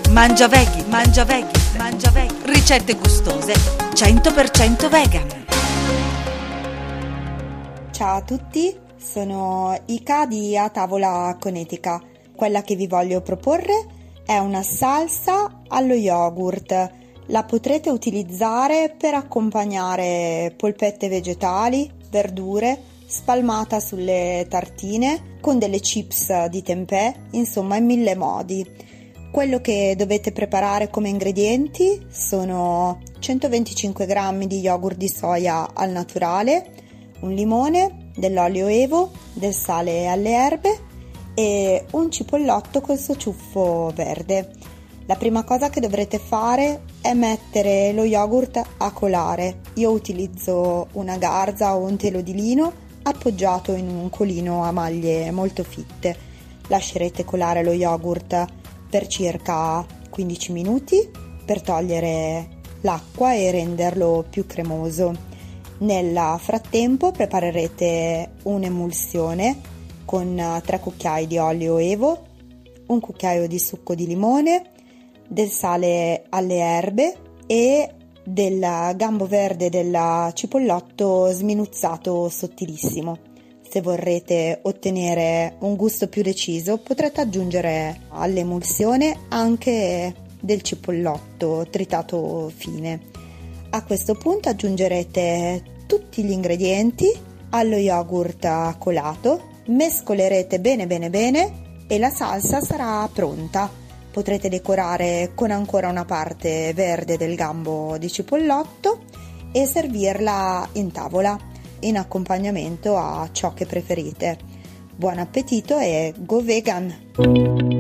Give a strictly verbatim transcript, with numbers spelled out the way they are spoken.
Mangia Veggie, Mangia Veggie, Mangia Veggie. Ricette gustose, cento per cento vegan. Ciao a tutti, sono Ica di A Tavola con Etica. Quella che vi voglio proporre è una salsa allo yogurt. La potrete utilizzare per accompagnare polpette vegetali, verdure, spalmata sulle tartine, con delle chips di tempeh, insomma in mille modi. Quello che dovete preparare come ingredienti sono centoventicinque grammi di yogurt di soia al naturale, un limone, dell'olio evo, del sale alle erbe e un cipollotto col suo ciuffo verde. La prima cosa che dovrete fare è mettere lo yogurt a colare. Io utilizzo una garza o un telo di lino appoggiato in un colino a maglie molto fitte. Lascerete colare lo yogurt per circa quindici minuti per togliere l'acqua e renderlo più cremoso. Nel frattempo preparerete un'emulsione con tre cucchiai di olio evo, un cucchiaio di succo di limone, del sale alle erbe e del gambo verde del cipollotto sminuzzato sottilissimo. Se vorrete ottenere un gusto più deciso, potrete aggiungere all'emulsione anche del cipollotto tritato fine. A questo punto aggiungerete tutti gli ingredienti allo yogurt colato, mescolerete bene bene bene e la salsa sarà pronta. Potrete decorare con ancora una parte verde del gambo di cipollotto e servirla in tavola in accompagnamento a ciò che preferite. Buon appetito e go vegan!